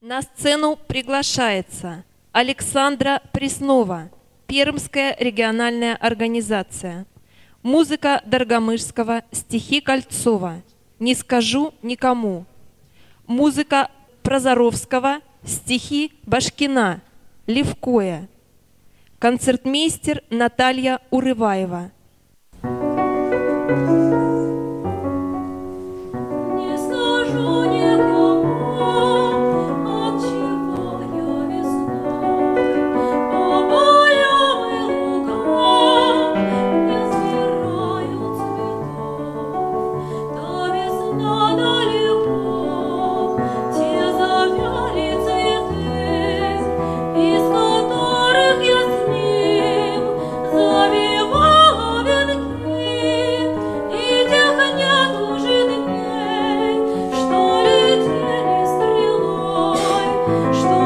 На сцену приглашается Александра Преснова, Пермская региональная организация. Музыка Доргомышского, стихи Кольцова «Не скажу никому». Музыка Прозоровского, стихи Башкина «Левкое». Концертмейстер Наталья Урываева. Что